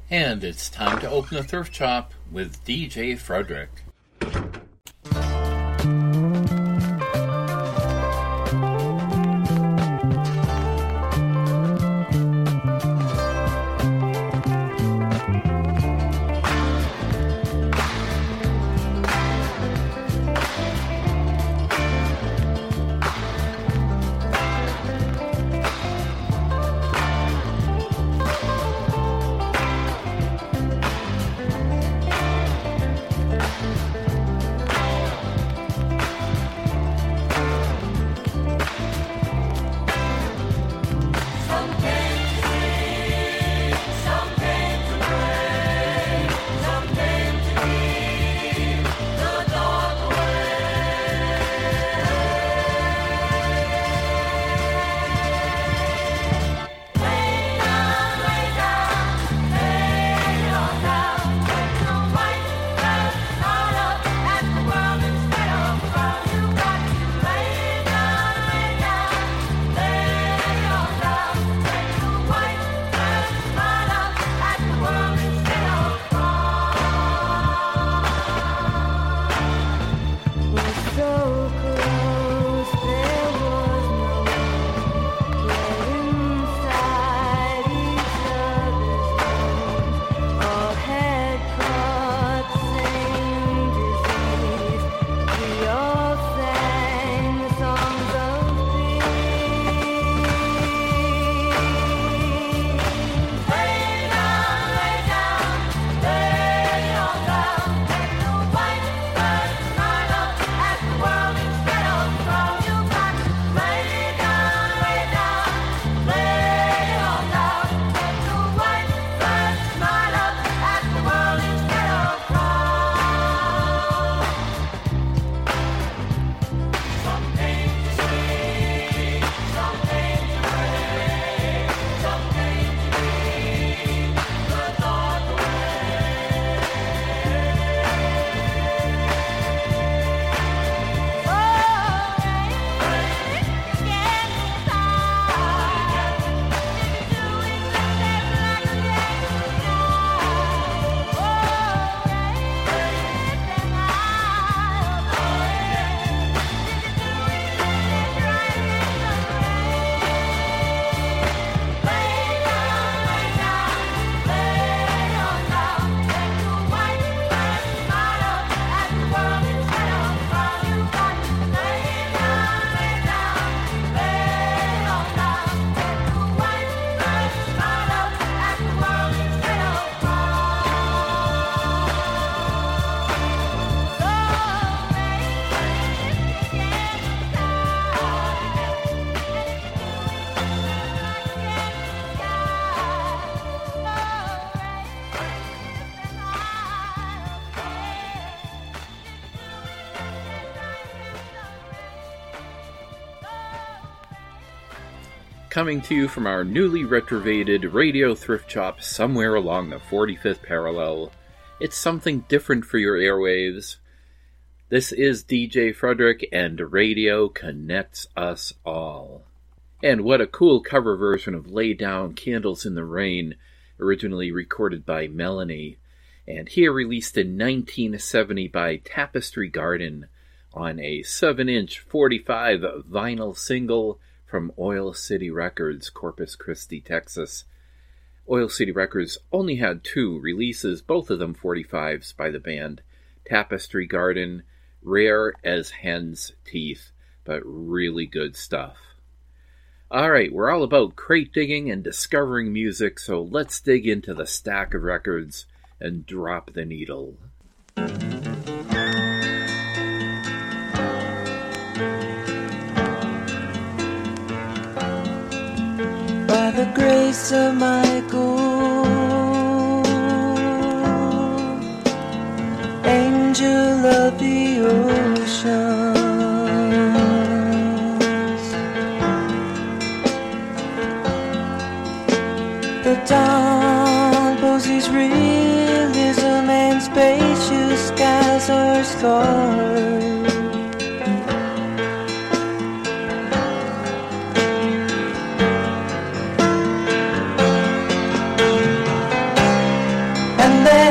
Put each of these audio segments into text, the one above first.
And it's time to open the thrift shop with DJ Frederick. Coming to you from our newly retrovated radio thrift shop somewhere along the 45th parallel, it's something different for your airwaves. This is DJ Frederick, and radio connects us all. And what a cool cover version of Lay Down Candles in the Rain, originally recorded by Melanie, and here released in 1970 by Tapestry Garden on a 7-inch 45 vinyl single from Oil City Records, Corpus Christi, Texas. Oil City Records only had 2 releases, both of them 45s by the band. Tapestry Garden, rare as hen's teeth, but really good stuff. Alright, we're all about crate digging and discovering music, so let's dig into the stack of records and drop the needle. By the grace of Michael, angel of the oceans, the dawn poses realism and spacious skies are scarred. And they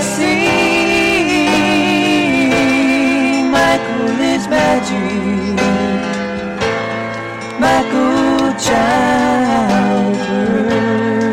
sing, Michael is my dream, Michael Childbirth.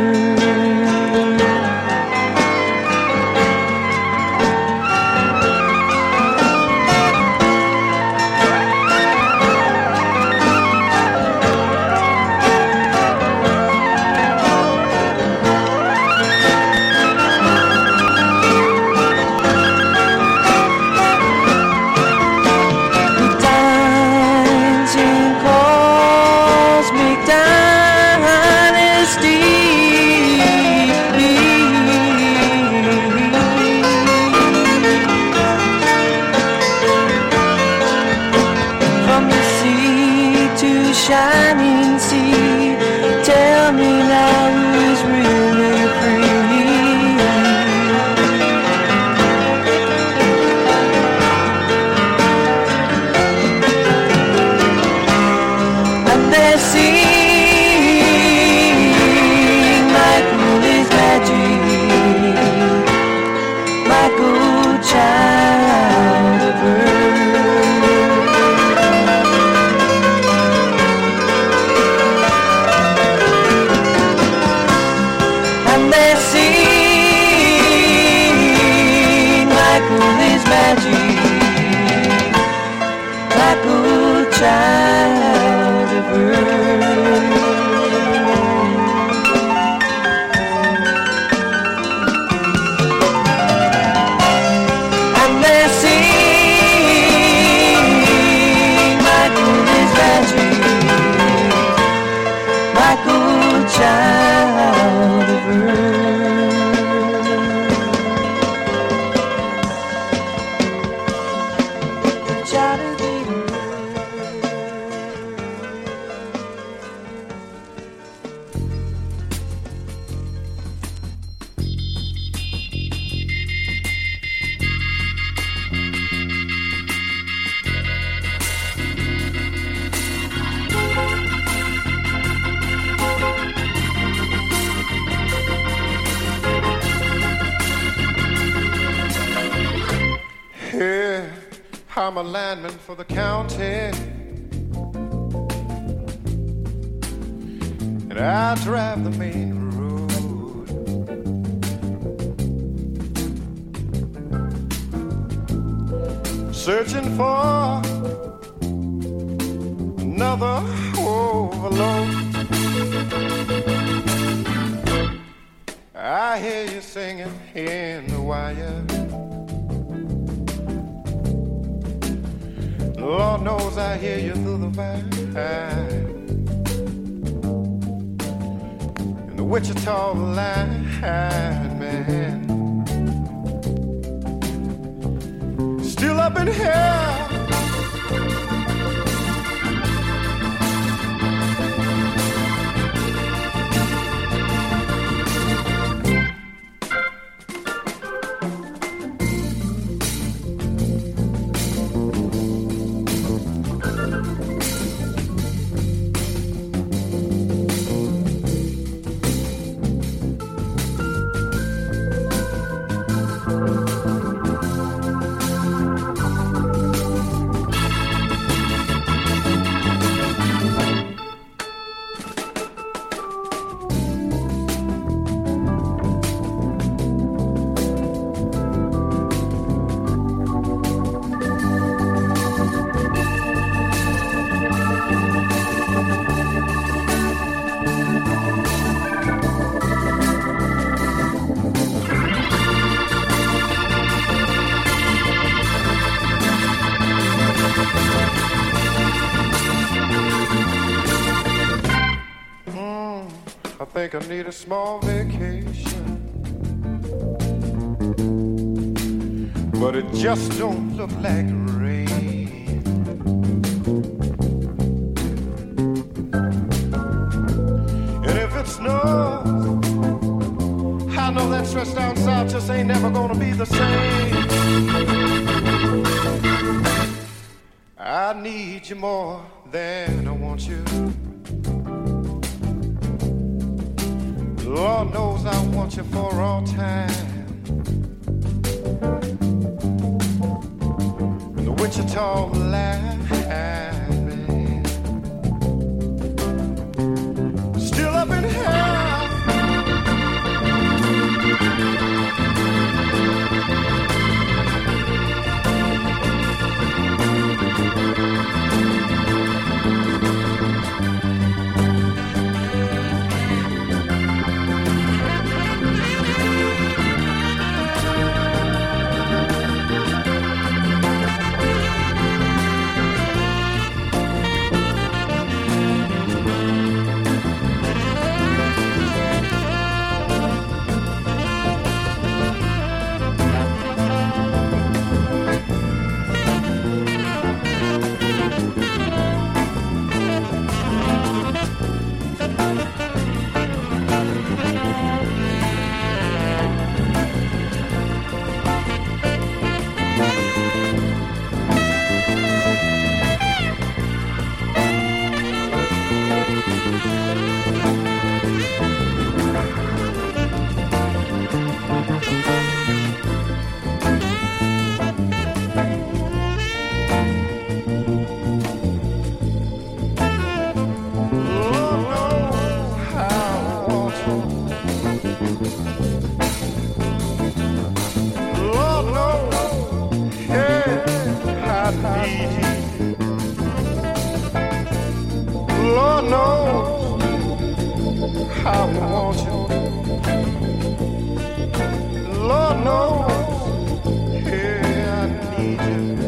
Shining sea, tell me now who's really free. And they sing, Michael is my dream, Michael child of earth. Michael, child of earth. And they sing, Michael is magic, Michael, child of earth. I'm a landman for the county, and I drive the main road. Searching for another overload. I hear you singing in the wire. Lord knows I hear you through the vine. In the Wichita line, man. Still up in here. I think I need a small vacation, but it just don't look like rain. And if it snows, I know that stretch down south just ain't never gonna be the same. I need you more than I want you. Lord knows I want you for all time. talk laughing. Still up in hell. Lord knows how I want you. Lord knows, yeah, I need you.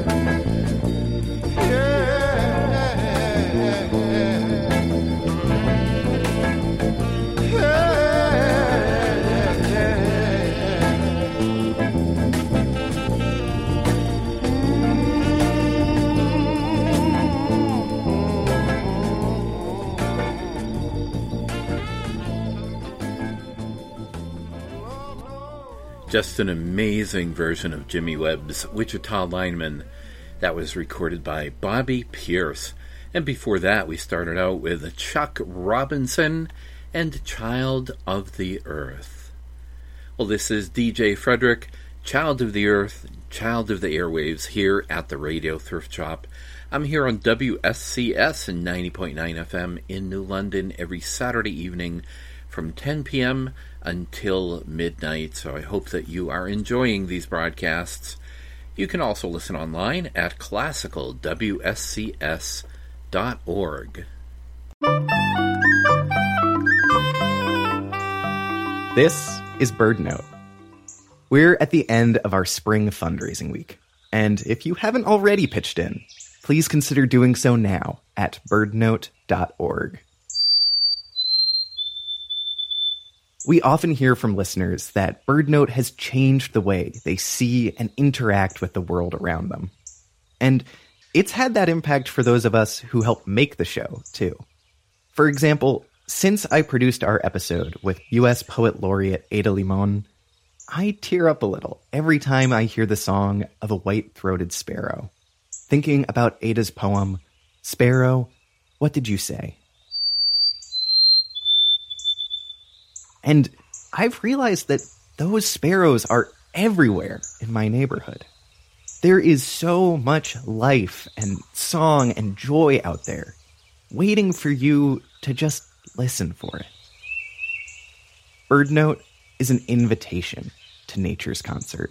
Just an amazing version of Jimmy Webb's Wichita Lineman that was recorded by Bobby Pierce. And before that, we started out with Chuck Robinson and Child of the Earth. Well, this is DJ Frederick, Child of the Earth, Child of the Airwaves, here at the Radio Thrift Shop. I'm here on WSCS and 90.9 FM in New London every Saturday evening from 10 p.m. until midnight, so I hope that you are enjoying these broadcasts. You can also listen online at classicalwscs.org. This is Bird Note. We're at the end of our spring fundraising week, and if you haven't already pitched in, please consider doing so now at birdnote.org. We often hear from listeners that BirdNote has changed the way they see and interact with the world around them. And it's had that impact for those of us who help make the show, too. For example, since I produced our episode with U.S. Poet Laureate Ada Limon, I tear up a little every time I hear the song of a white-throated sparrow, thinking about Ada's poem, Sparrow, What Did You Say? And I've realized that those sparrows are everywhere in my neighborhood. There is so much life and song and joy out there, waiting for you to just listen for it. BirdNote is an invitation to nature's concert.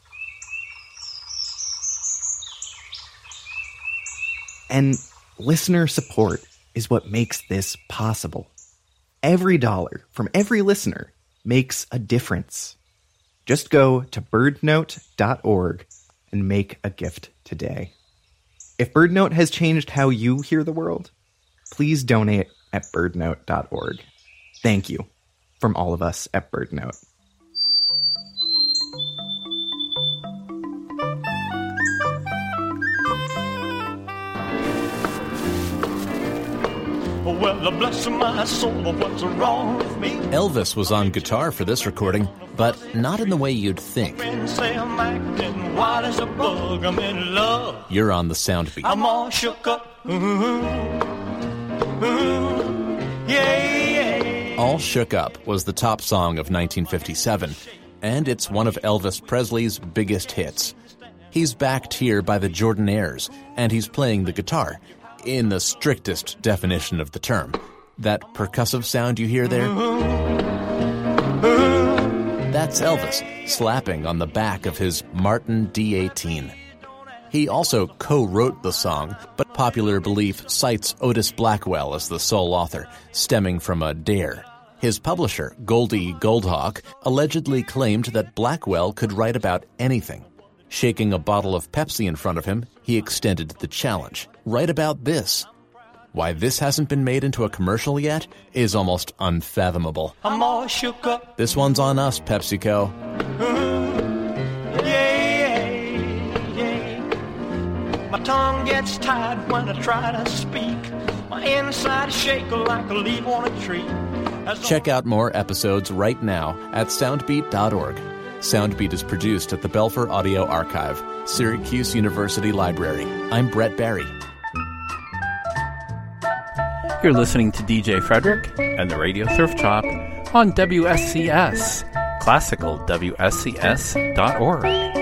And listener support is what makes this possible. Every dollar from every listener makes a difference. Just go to birdnote.org and make a gift today. If BirdNote has changed how you hear the world, please donate at birdnote.org. Thank you from all of us at BirdNote. Well, bless my soul, what's wrong with me? Elvis was on guitar for this recording, but not in the way you'd think. Say I'm acting wild as a bug, I'm in love. You're on the sound beat. I'm all shook up. Yeah. All Shook Up was the top song of 1957, and it's one of Elvis Presley's biggest hits. He's backed here by the Jordanaires, and he's playing the guitar, in the strictest definition of the term. That percussive sound you hear there? That's Elvis, slapping on the back of his Martin D18. He also co-wrote the song, but popular belief cites Otis Blackwell as the sole author, stemming from a dare. His publisher, Goldie Goldhawk, allegedly claimed that Blackwell could write about anything. Shaking a bottle of Pepsi in front of him, he extended the challenge. Write about this. Why this hasn't been made into a commercial yet is almost unfathomable. I'm all shook up. This one's on us, PepsiCo. My tongue gets tied when I try to speak. My inside is shaking like a leaf on a tree. Check out more episodes right now at soundbeat.org. Soundbeat is produced at the Belfer Audio Archive, Syracuse University Library. I'm Brett Barry. You're listening to DJ Frederick and the Radio Thrift Shop on WSCS, classicalwscs.org.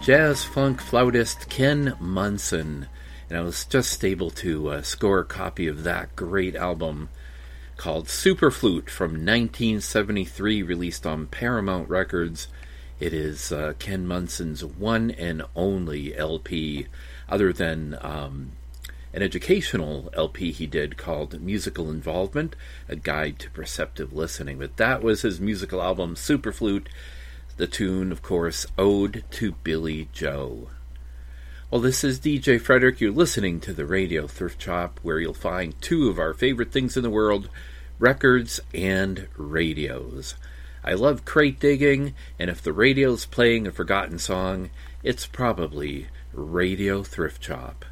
jazz funk flautist Ken Munson, and I was just able to score a copy of that great album called Superflute from 1973, released on Paramount Records. It is Ken Munson's one and only LP, other than an educational LP he did called Musical Involvement, A Guide to Perceptive Listening. But that was his musical album, Superflute. The tune, of course, Ode to Billy Joe. Well, this is DJ Frederick. You're listening to the Radio Thrift Shop, where you'll find two of our favorite things in the world, records and radios. I love crate digging, and if the radio's playing a forgotten song, it's probably Radio Thrift Shop.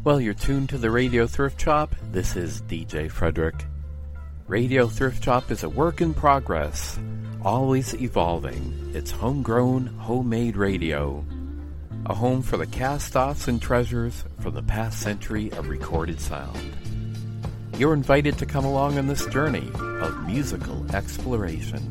Well, you're tuned to the Radio Thrift Shop. This is DJ Frederick. Radio Thrift Shop is a work in progress, always evolving. It's homegrown, homemade radio. A home for the cast-offs and treasures from the past century of recorded sound. You're invited to come along on this journey of musical exploration.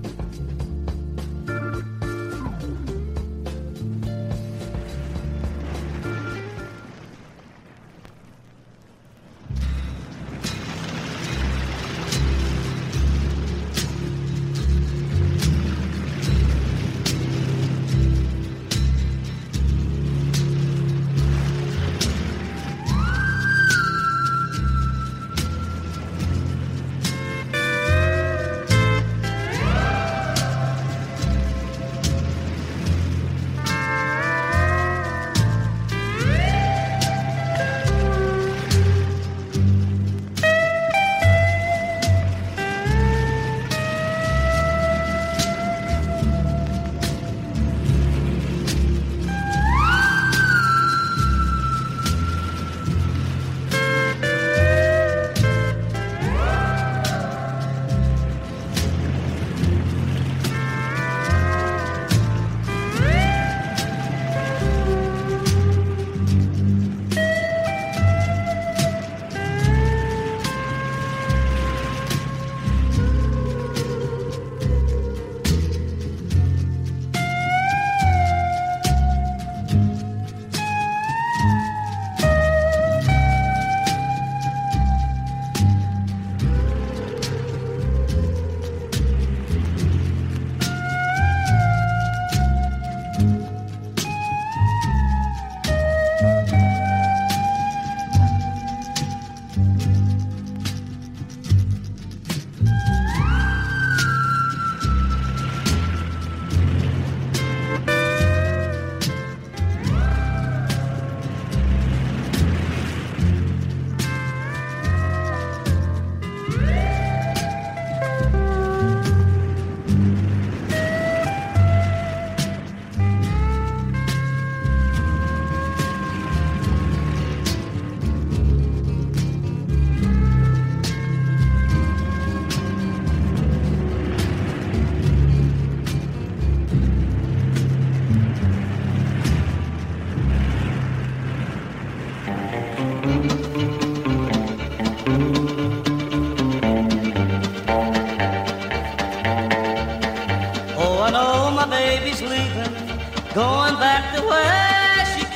Going back to where she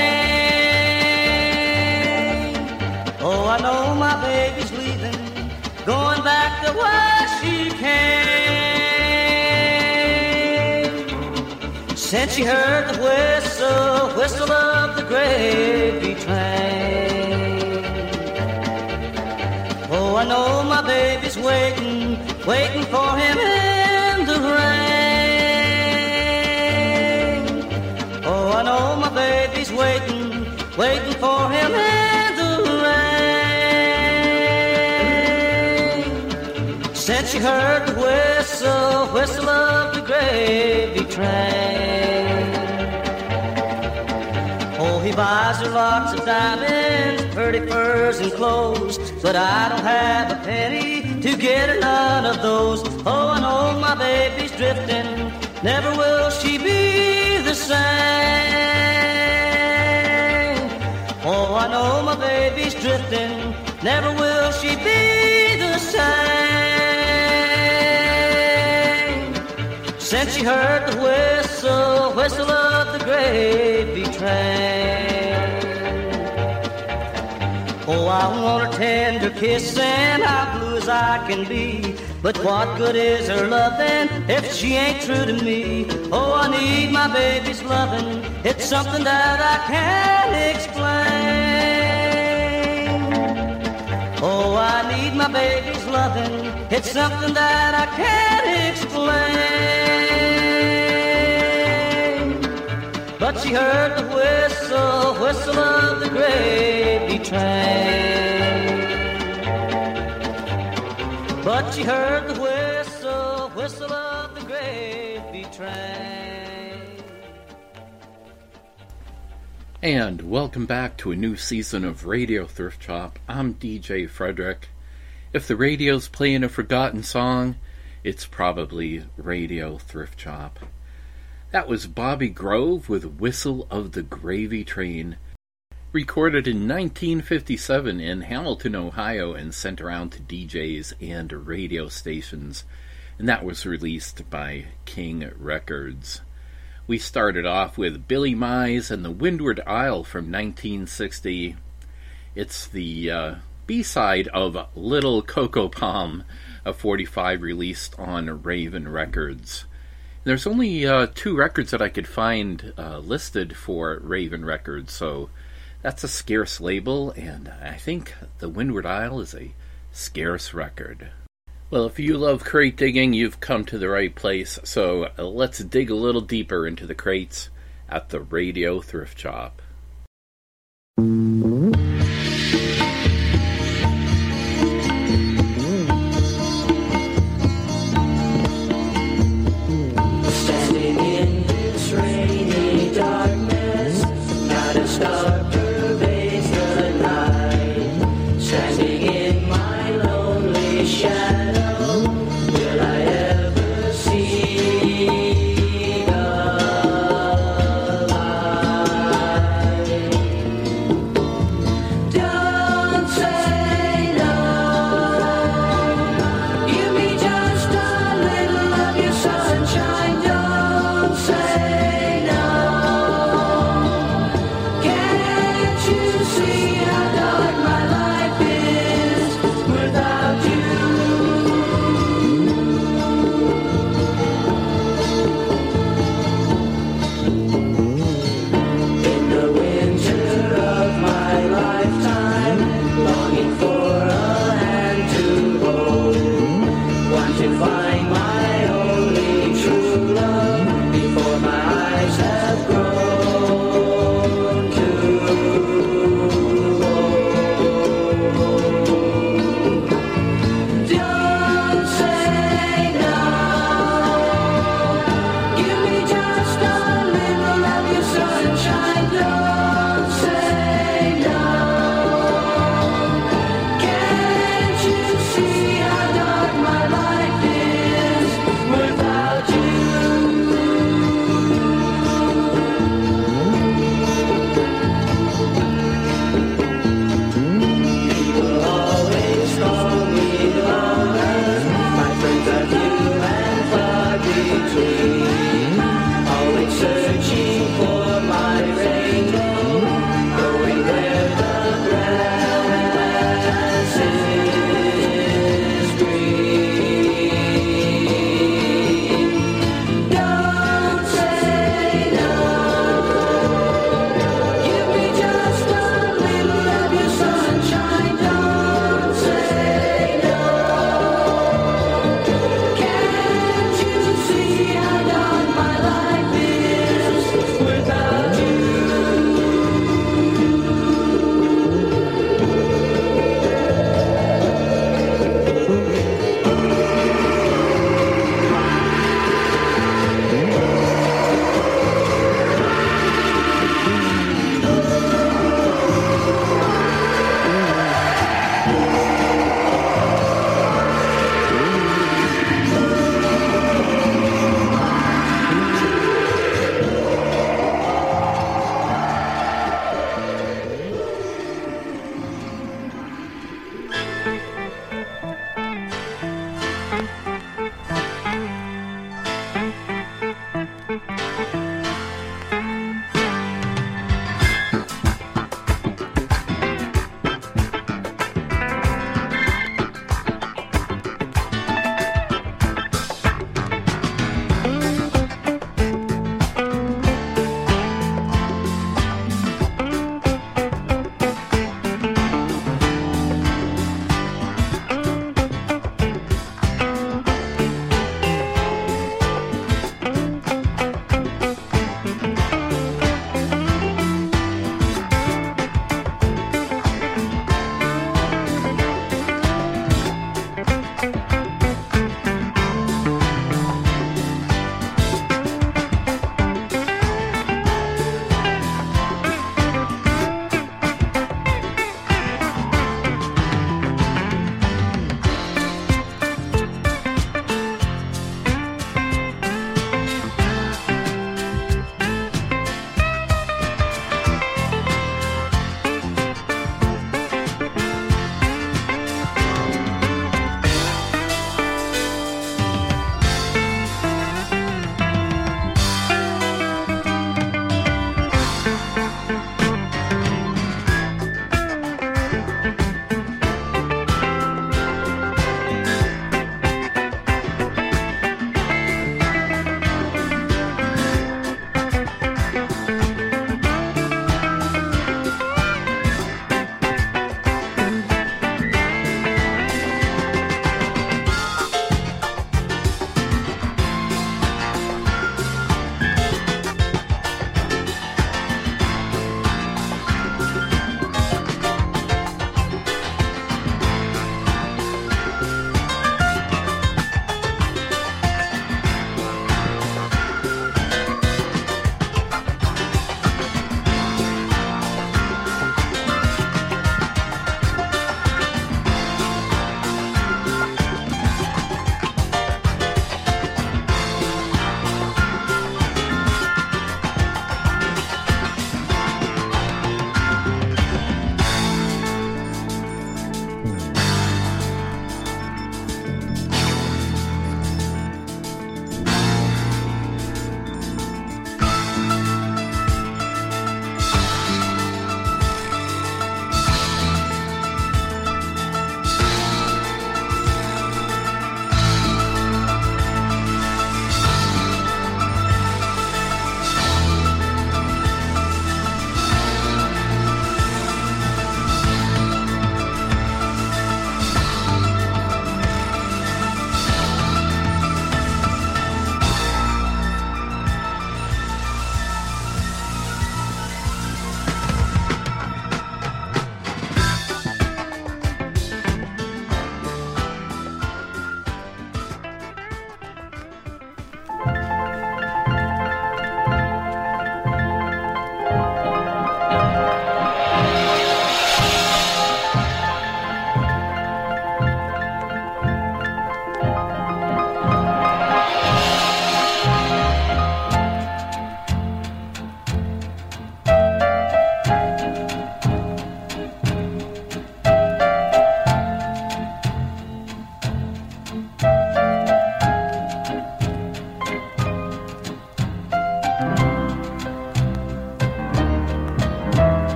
came. Oh, I know my baby's leaving, going back to where she came. Since she heard the whistle of the gravy train. Oh, I know my baby's waiting for him in the rain. Oh, I know my baby's waiting for him in the rain. Since she heard the whistle of the gravy train. Oh, he buys her lots of diamonds, pretty furs and clothes, but I don't have a penny to get her none of those. Oh, I know my baby's drifting, never will she be the same. Oh, I know my baby's drifting, never will she be the same. Since she heard the whistle of the gravy train. Oh, I want a tender kiss and how blue as I can be, but what good is her loving if she ain't true to me? Oh, I need my baby's loving, it's something that I can't explain. Oh, I need my baby's loving, it's something that I can't explain. But she heard the whistle of the gravy train. But she heard the whistle of the gravy train. And welcome back to a new season of Radio Thrift Shop. I'm DJ Frederick. If the radio's playing a forgotten song, it's probably Radio Thrift Shop. That was Bobby Grove with Whistle of the Gravy Train, recorded in 1957 in Hamilton, Ohio, and sent around to DJs and radio stations, and that was released by King Records. We started off with Billy Mize and the Windward Isle from 1960. It's the B-side of Little Cocoa Palm, a 45 released on Raven Records. There's only 2 records that I could find listed for Raven Records, so that's a scarce label, and I think the Windward Isle is a scarce record. Well, if you love crate digging, you've come to the right place, so let's dig a little deeper into the crates at the Radio Thrift Shop. Standing in this rainy darkness, not a star pervades the night. Standing in my lonely shadow, will I ever see the light? Don't say no. Give me just a little of your sunshine. Don't say no. Can't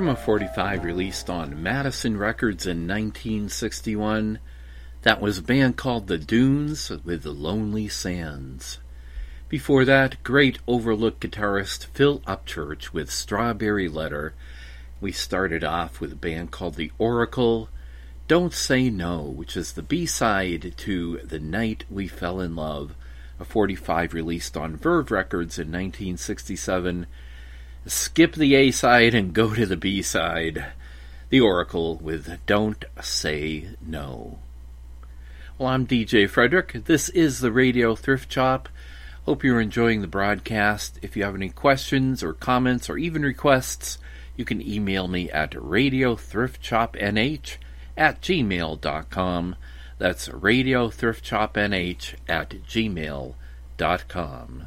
From a 45 released on Madison Records in 1961, that was a band called The Dunes with Lonely Sands. Before that, great overlooked guitarist Phil Upchurch with Strawberry Letter. We started off with a band called The Oracle, Don't Say No, which is the B-side to The Night We Fell in Love, a 45 released on Verve Records in 1967. Skip the A-side and go to the B-side. The Oracle with Don't Say No. Well, I'm DJ Frederick. This is the Radio Thrift Shop. Hope you're enjoying the broadcast. If you have any questions or comments or even requests, you can email me at radiothriftshopnh@gmail.com. That's radiothriftshopnh@gmail.com.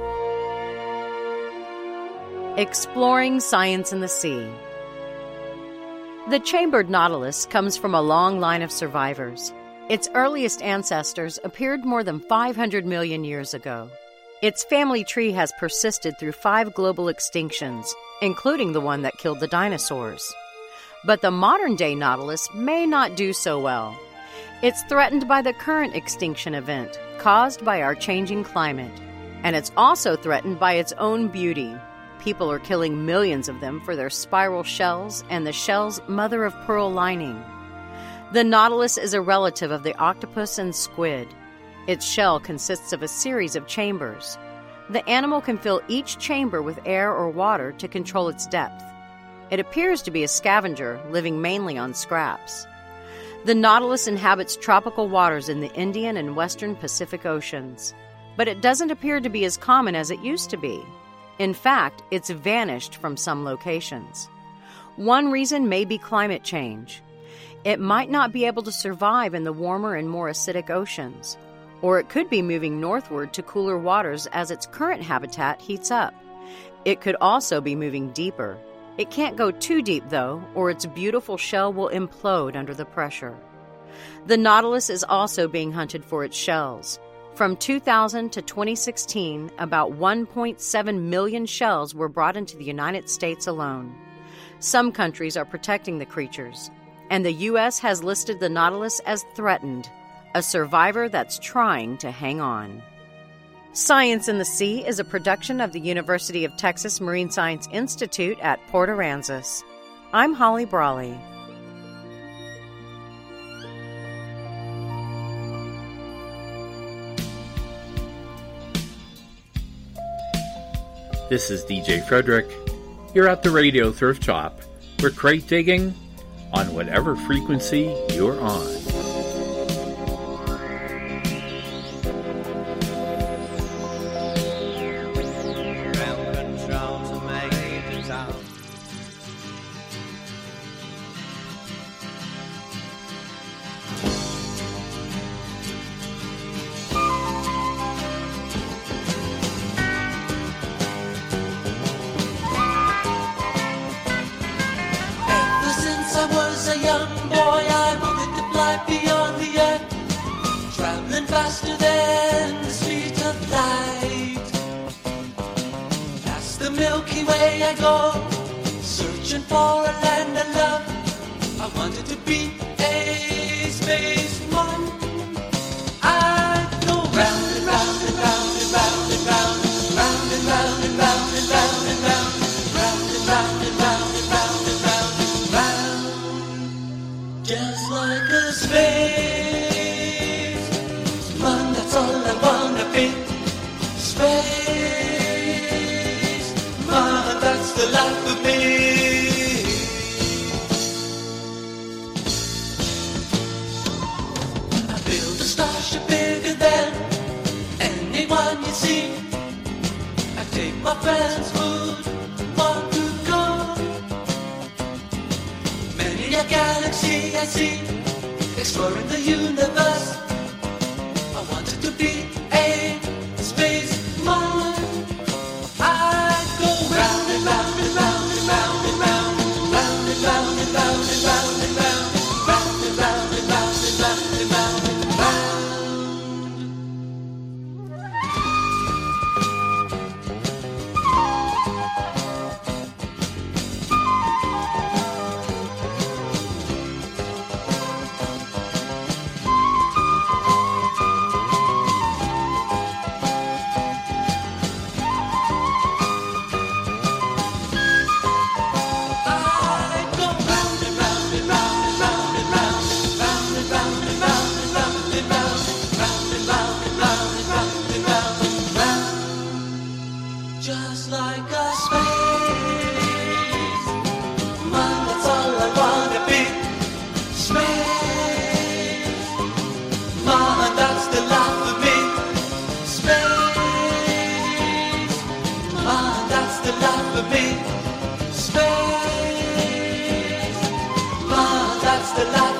Exploring Science in the Sea. The chambered nautilus comes from a long line of survivors. Its earliest ancestors appeared more than 500 million years ago. Its family tree has persisted through 5 global extinctions, including the one that killed the dinosaurs. But the modern-day nautilus may not do so well. It's threatened by the current extinction event caused by our changing climate, and it's also threatened by its own beauty. People are killing millions of them for their spiral shells and the shell's mother-of-pearl lining. The nautilus is a relative of the octopus and squid. Its shell consists of a series of chambers. The animal can fill each chamber with air or water to control its depth. It appears to be a scavenger, living mainly on scraps. The nautilus inhabits tropical waters in the Indian and Western Pacific Oceans, but it doesn't appear to be as common as it used to be. In fact, it's vanished from some locations. One reason may be climate change. It might not be able to survive in the warmer and more acidic oceans, or it could be moving northward to cooler waters as its current habitat heats up. It could also be moving deeper. It can't go too deep, though, or its beautiful shell will implode under the pressure. The nautilus is also being hunted for its shells. From 2000 to 2016, about 1.7 million shells were brought into the United States alone. Some countries are protecting the creatures, and the U.S. has listed the nautilus as threatened, a survivor that's trying to hang on. Science in the Sea is a production of the University of Texas Marine Science Institute at Port Aransas. I'm Holly Brawley. This is DJ Frederick. You're at the Radio Thrift Shop. We're crate digging on whatever frequency you're on. Faster than the speed of light. Past the Milky Way I go, searching for a land of love. I wanted to be a spaceman. I go round and round and round and round and round, round and round and round and round and round, round and round and round and round and round and round, just like a space. That's all I wanna be. Space, man, that's the life of me. I build a starship bigger than anyone you see. I take my friends' food, want to go. Many a galaxy I see, exploring the universe. To be a spaceman, I go round and round and round and round and round, round and round and round and round and round, round and round and round and round and round and round.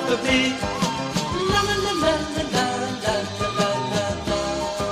to be. La la la la la la la la la la.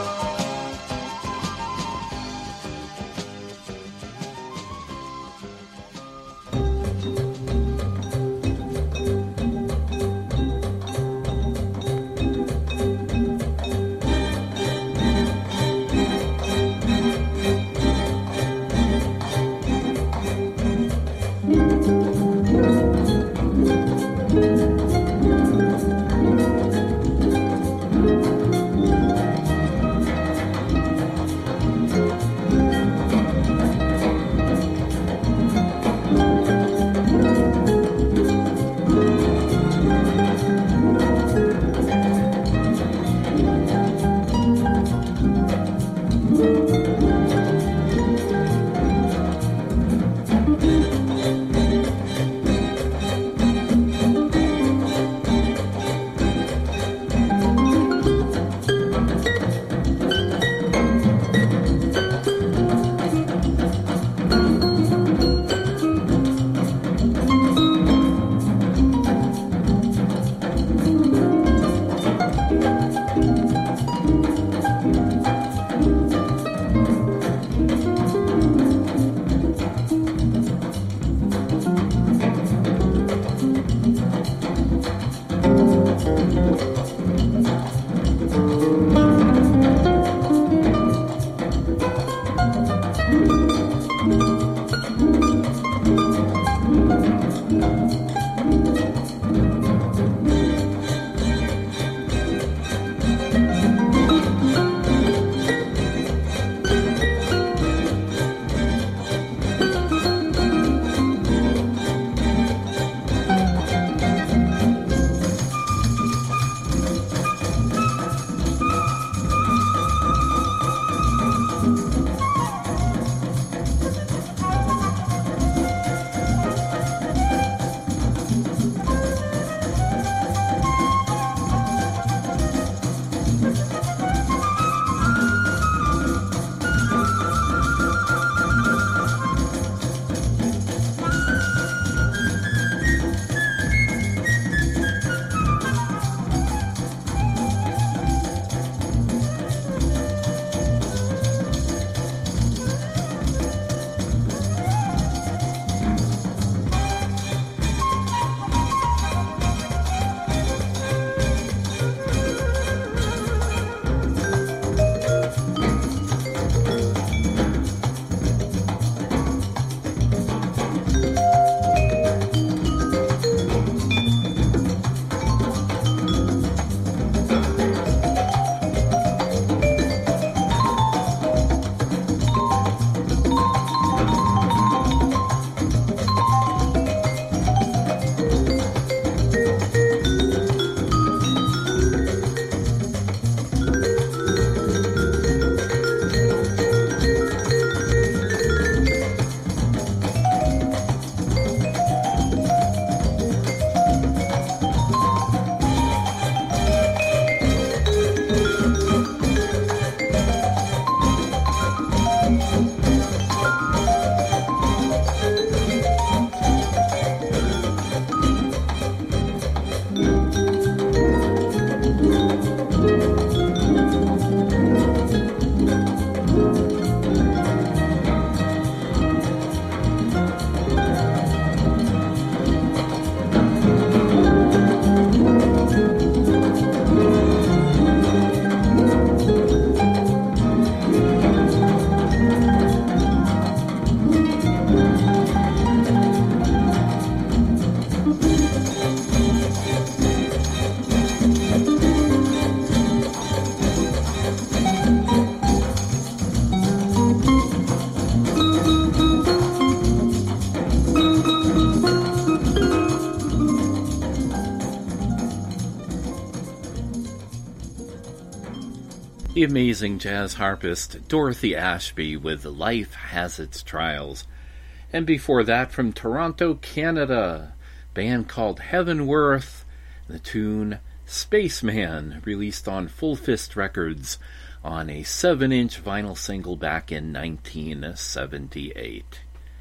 the amazing jazz harpist Dorothy Ashby with Life Has Its Trials. And before that, from Toronto, Canada, a band called Heavenworth, the tune Spaceman, released on Full Fist Records on a 7-inch vinyl single back in 1978.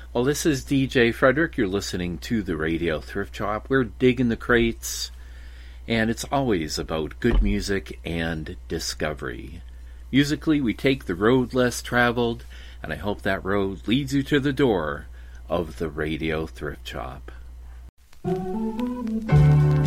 Well, this is DJ Frederick. You're listening to the Radio Thrift Shop. We're digging the crates, and it's always about good music and discovery. Musically, we take the road less traveled, and I hope that road leads you to the door of the Radio Thrift Shop.